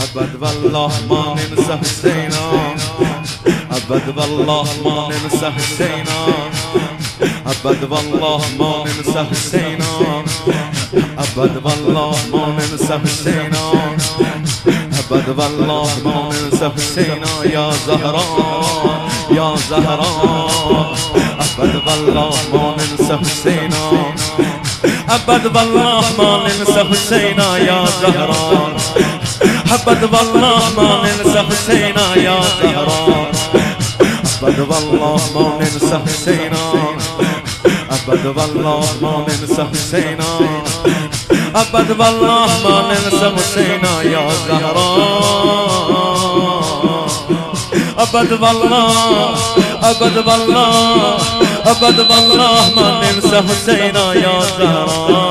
ابد والله ما ننسى حسینا، ابد والله ما ننسى حسینا، ابد والله ما ننسى حسینا، ابد والله ما ننسى حسینا، ابد والله ما ننسى حسینا. یا زهرا یا زهرا، ابد والله ما ننسى حسینا، ابد والله ما ننسى حسینا. یا زهرا ابد والله ما ننسى حسینا. یا زهرا ابد والله ما ننسى حسینا، ابد والله ما ننسى حسینا، ابد والله ما ننسى حسینا. یا زهرا ابد والله ابد والله ابد والله ما ننسى حسینا. یا زهرا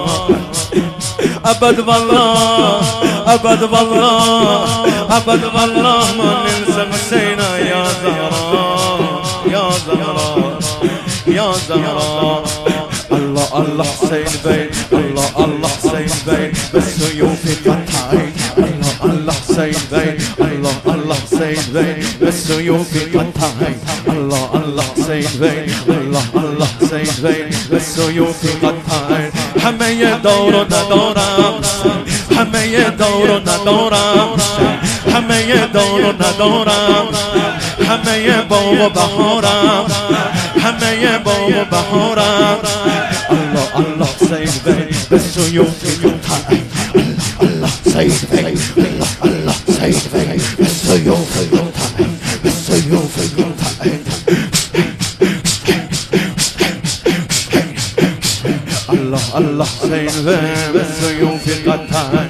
ابد والله ابد والله ابد والله ما ننسى حسینا. یا زهرا یا زهرا یا زهرا. الله الله حسین بی، الله الله حسین بی بالسيوف قطعين، الله الله حسین بی، الله الله حسین بی بالسيوف قطعين، الله الله حسین بی، الله الله حسین بی بالسيوف قطعين. همه دور و ندارم، همه دور و ندارم، همه دور و ندارم، همه باغ و بهارم، همه باغ و بهارم. الله الله حسین بی بالسيوف قطعين، الله الله حسین بی، الله الله حسین بی بالسيوف قطعين، بالسيوف قطعين. الله الله حسین بی بالسيوف قطعين.